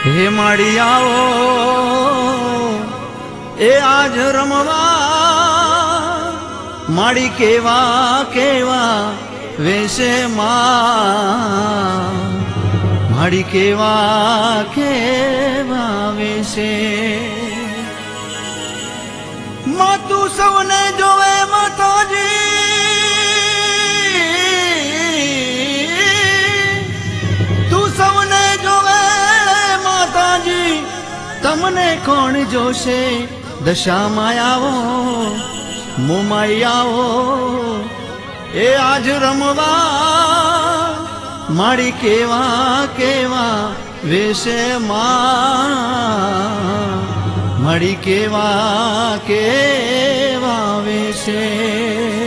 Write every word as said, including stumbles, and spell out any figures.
હે માડી આવો એ આજ રમવા માડી કેવા કેવા વેશે માં માડી કેવા કેવા વેશે માં તું સૌને જોવે માતાજી તમને કોણ જોશે દશામાં આવો મોમાઈ આવો એ આજ રમવા માડી કેવા કેવા વેશે માં માડી કેવા કેવા વેશે।